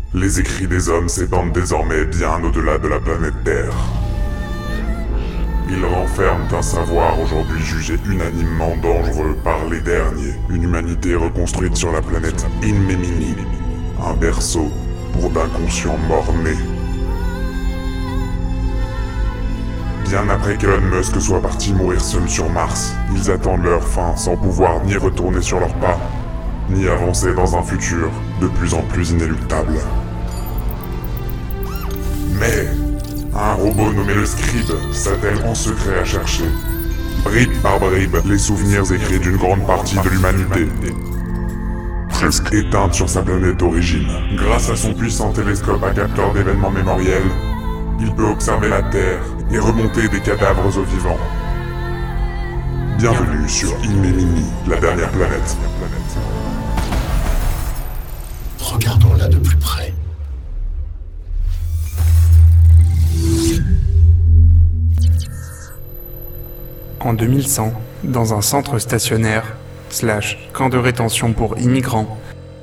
Les écrits des hommes s'étendent désormais bien au-delà de la planète Terre. Ils renferment un savoir aujourd'hui jugé unanimement dangereux par les derniers. Une humanité reconstruite sur la planète Inmemini. Un berceau pour d'inconscients morts-nés. Bien après qu'Elon Musk soit parti mourir seul sur Mars, ils attendent leur fin sans pouvoir ni retourner sur leurs pas, ni avancer dans un futur de plus en plus inéluctable. Mais un robot nommé le Scribe s'attelle en secret à chercher, bribe par bribe, les souvenirs écrits d'une grande partie de l'humanité, presque éteinte sur sa planète d'origine. Grâce à son puissant télescope à capteur d'événements mémoriels, il peut observer la Terre et remonter des cadavres aux vivants. Bienvenue sur Inmemini, la dernière planète. Regardons-la de plus près. En 2100, dans un centre stationnaire, /camp de rétention pour immigrants,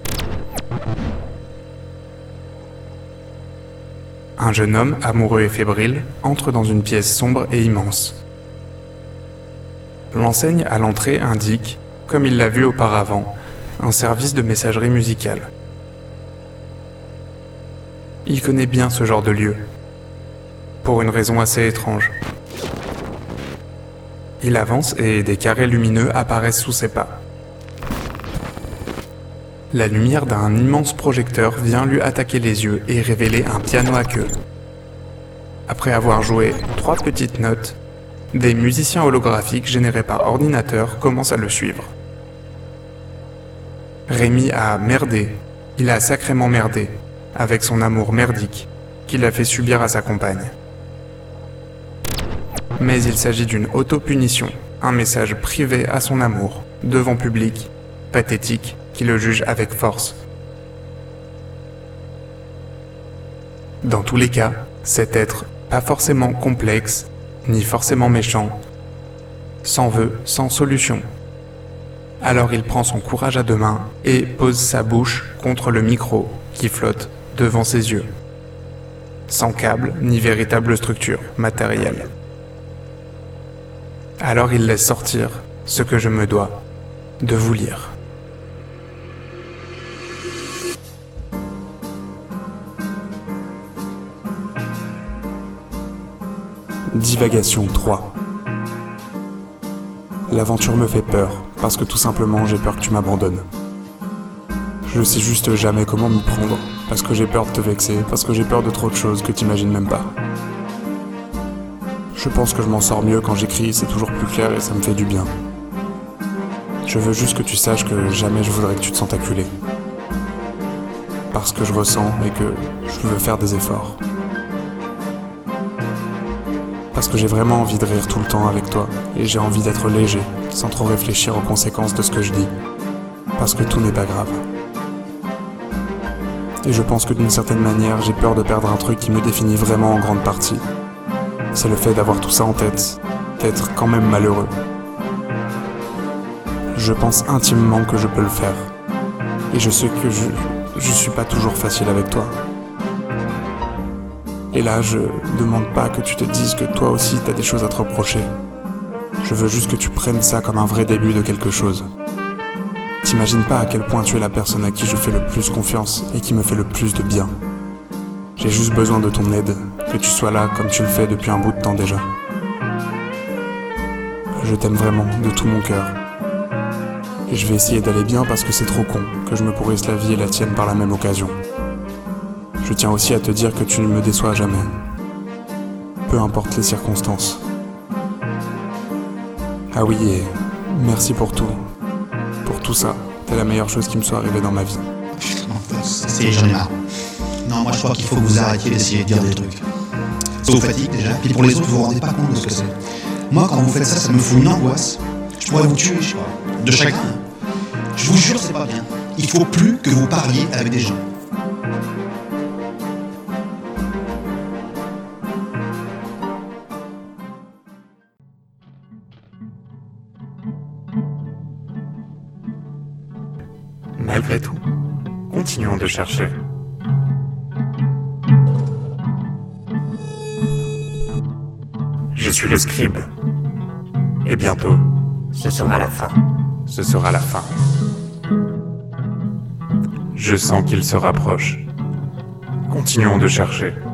un jeune homme, amoureux et fébrile, entre dans une pièce sombre et immense. L'enseigne à l'entrée indique, comme il l'a vu auparavant, un service de messagerie musicale. Il connaît bien ce genre de lieu, pour une raison assez étrange. Il avance et des carrés lumineux apparaissent sous ses pas. La lumière d'un immense projecteur vient lui attaquer les yeux et révéler un piano à queue. Après avoir joué 3 petites notes, des musiciens holographiques générés par ordinateur commencent à le suivre. Rémi a merdé, il a sacrément merdé, avec son amour merdique, qu'il a fait subir à sa compagne. Mais il s'agit d'une auto-punition, un message privé à son amour, devant public, pathétique, qui le juge avec force. Dans tous les cas, cet être, pas forcément complexe, ni forcément méchant, s'en veut sans solution. Alors il prend son courage à 2 mains et pose sa bouche contre le micro qui flotte devant ses yeux, sans câble ni véritable structure matérielle. Alors il laisse sortir ce que je me dois de vous lire. Divagation 3. L'aventure me fait peur, parce que tout simplement j'ai peur que tu m'abandonnes. Je sais juste jamais comment m'y prendre, parce que j'ai peur de te vexer, parce que j'ai peur de trop de choses que t'imagines même pas. Je pense que je m'en sors mieux quand j'écris, c'est toujours plus clair et ça me fait du bien. Je veux juste que tu saches que jamais je voudrais que tu te sentes acculé. Parce que je ressens et que je veux faire des efforts. Parce que j'ai vraiment envie de rire tout le temps avec toi, et j'ai envie d'être léger, sans trop réfléchir aux conséquences de ce que je dis. Parce que tout n'est pas grave. Et je pense que d'une certaine manière, j'ai peur de perdre un truc qui me définit vraiment en grande partie. C'est le fait d'avoir tout ça en tête, d'être quand même malheureux. Je pense intimement que je peux le faire. Et je sais que je suis pas toujours facile avec toi. Et là, je demande pas que tu te dises que toi aussi t'as des choses à te reprocher. Je veux juste que tu prennes ça comme un vrai début de quelque chose. T'imagines pas à quel point tu es la personne à qui je fais le plus confiance et qui me fait le plus de bien. J'ai juste besoin de ton aide, que tu sois là comme tu le fais depuis un bout de temps déjà. Je t'aime vraiment, de tout mon cœur. Et je vais essayer d'aller bien parce que c'est trop con que je me pourrisse la vie et la tienne par la même occasion. Je tiens aussi à te dire que tu ne me déçois jamais. Peu importe les circonstances. Ah oui, et merci pour tout. Pour tout ça. T'es la meilleure chose qui me soit arrivée dans ma vie. C'est j'en ai marre. Non, moi je crois qu'il faut que vous arrêtiez d'essayer de dire des trucs. Ça vous fatigue déjà, puis pour les autres, vous vous rendez pas compte de ce que c'est. Moi, quand vous faites ça, ça me fout une angoisse. Je pourrais vous tuer, je crois. De chacun. Je vous jure, c'est pas bien. Il faut plus que vous parliez avec des gens. Malgré tout, continuons de chercher. Je suis le scribe. Et bientôt, Ce sera la fin. ce sera la fin. Je sens qu'il se rapproche. Continuons de chercher.